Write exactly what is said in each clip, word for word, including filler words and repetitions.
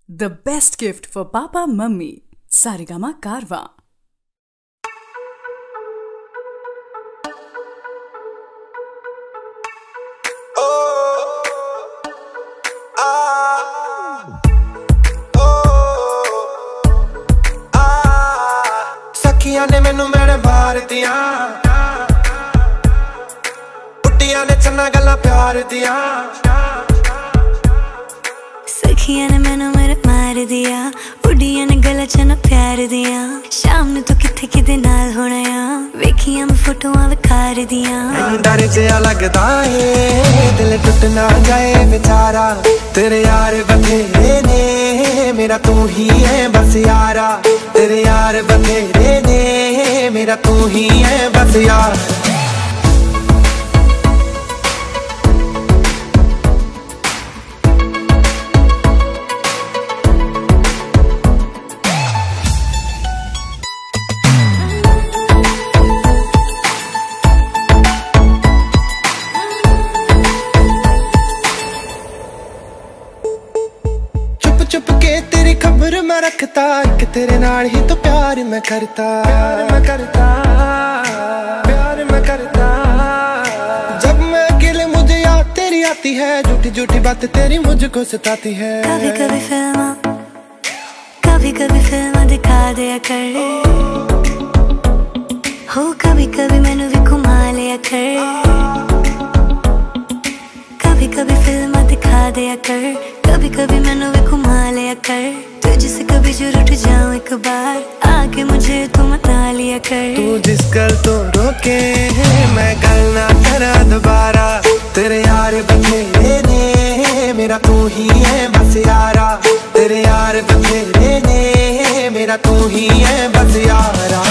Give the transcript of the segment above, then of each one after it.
The best gift for Papa Mummy. Saregama Karwa. सखियां ने मैनू मेरे मार दिया, बुढ़िया ने चन्ना गल्लां प्यार दिया। सखियां ने मैनू मेरे मार दिया, बुढ़िया ने गल्लां चन्ना प्यार दिया। शाम नू तू किथे किदे नाल होना आ, वेखियां मैं फोटोआं विखार दिया। डर जिहा लगदा ए दिल टुट ना जाए बेचारा, तेरे यार बथेरे ने मेरा तू ही है बस यारा। तेरे यार बथेरे ने मेरा तू ही है बस यार। चुप के तेरी खबर मैं रखता, कि तेरे नाल ही तो प्यार मैं करता। प्यार मैं करता, प्यार मैं करता। जब मैं अकेले मुझे याद तेरी आती है, झूठी झूठी बात तेरी मुझको सताती है। कभी कभी फिल्म कभी कभी फिल्म दिखा दिया कर, हो कभी कभी मैनू भी घुमा लिया कर। कभी कभी फिल्म दिखा दिया कर, कभी कभी मैनू भी घुमा लिया कर। तुझसे कभी जरूर उठ जाऊं एक बार, आके मुझे तू मना लिया कर। तू जिस गल तो रोके मैं गल ना करा दोबारा। तेरे यार बथेरे ने मेरा तू ही है बस यारा। तेरे यार बथेरे ने मेरा तू ही है बस यारा।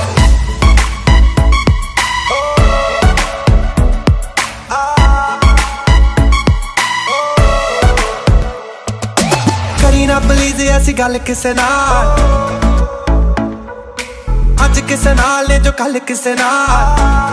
ना प्लीज ऐसी गल किसे नाल, अज किसे नाल ने जो कल किसे नाल।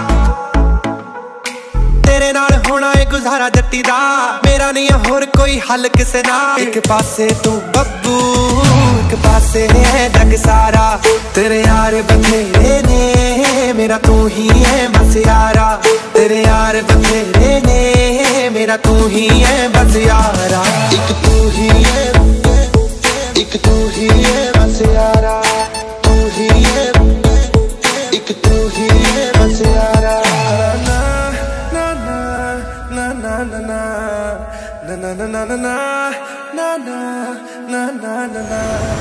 तेरे नाल होना है गुजारा जट्टी दा, मेरा नहीं है होर कोई हल किसे नाल। एक पासे तू बब्बू, एक पासे है जग सारा। तेरे यार बथेरे ने मेरा तू ही है बस यारा। तेरे यार बथेरे ने मेरा तू ही है बस यारा। एक तू ही है, एक तू ही है बस यारा। तू ही है, एक तू ही है बस यारा। ना ना ना ना ना ना ना ना ना ना ना ना ना ना ना ना ना।